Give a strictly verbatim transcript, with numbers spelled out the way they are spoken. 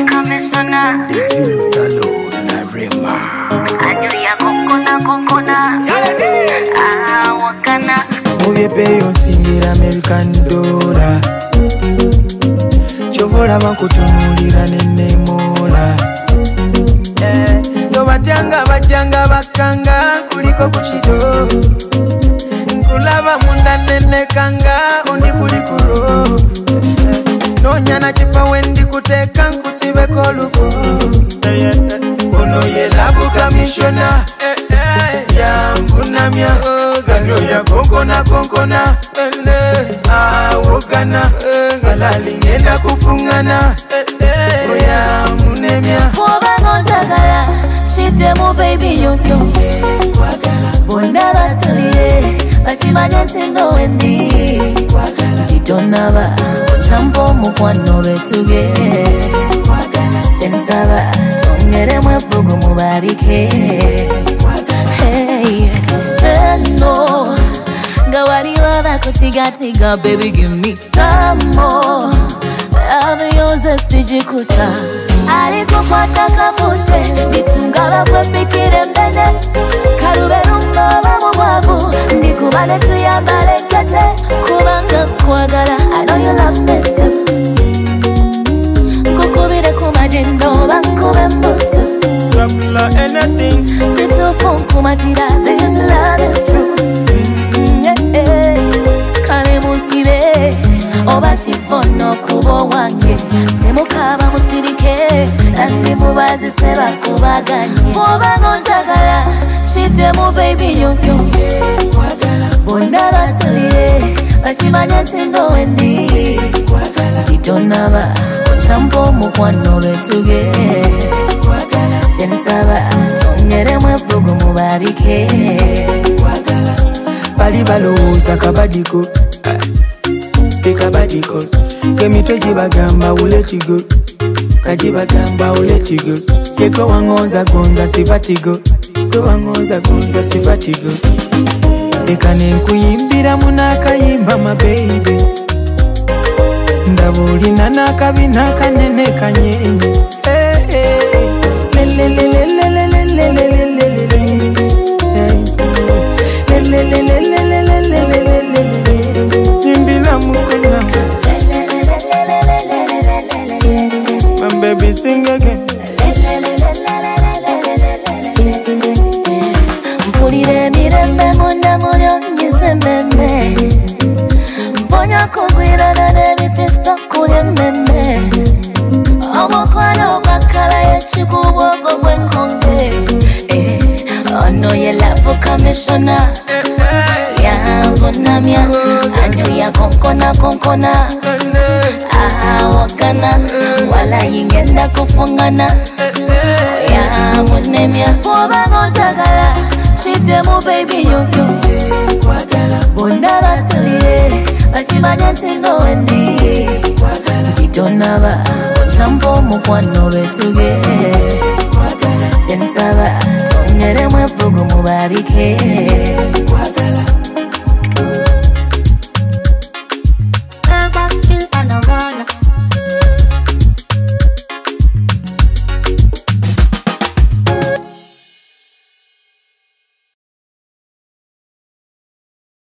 commissioner. Devil Talo Narema. Anyo ya kokona kokona. Ah, wakana. Mubye peyo singira American dollar. Chovola bakutunulira nenemola. Eh, no batanga bajanga bakanga kuliko kuchido. Nkulaba munda nene kanga ondi kulikulo. No nyana chifa wendi kuteka nkusibe koluko. Ono ye labu commissioner. Ya mvunamia gano ya konkona konkona. Ah wokana galali ngenda kufungana. Oya munemia Boba ngonjagala shite mu baby yo yo. Bondala tuliye bachimanya ntendo wendi. Titonaba ochampo mukwano betuge. Chensaba tongere mwebugu mubarike. Hey, seno Gawari wada kutiga tiga, baby give me some more. Love yours sijikuta. Alikupata kafute, nitungala kwa pikire mbene. Karube rumba bamu wavu, nikubale tuyambale kete. Kubanga kwagala, I know you love me too. Kukubire kumadendo, bankube mbutu. Sabla anything. Chito funku matira, this love is true. Mm, yeah, yeah. Kane musibe, oba chifono kubo wange. Temukaba musirike, nandi mubazi seba kubaganye. Oba ngonjagala, chite mu baby yo yo. Bondala tuliye, bachimanya ntendo wendi. Titonaba, ochampo mukwano betuge. Chensaba, tongere mwebugu mubarike. Bali balowooza kabadiko. Ekabadiko. Kemitwe gibagamba will let you go. Kajibagamba will let you go. Yeko wangonza gonza sifatigo. Go wangonza gonza sifatigo. Eka nenkuyimbira munakayimba my baby. Ndabulina nakabina kanene kanyenye. Hey, hey. Le le le le le le le le le le le le le. Le le le le le le le le le le le. Yimbira mukona. My baby sing again. Mpulire mirembe munda mulyo nyizememe. Mponya kugwirana n'ebifiso kulye mmemme. Omukwano gwakala yekikubogo gwenkonge. Ono ye lavu commissioner. Yavunamya anyo ya konkona konkona. Ah wakana wala yingenda kufungana. Ya munemya boba ngonjagala shite mu baby yo yo. Bondala tuliye bachimanya ntendo wendi. Titonaba ochampo mukwano betuge. Chensaba tongere mwebugu mubarike.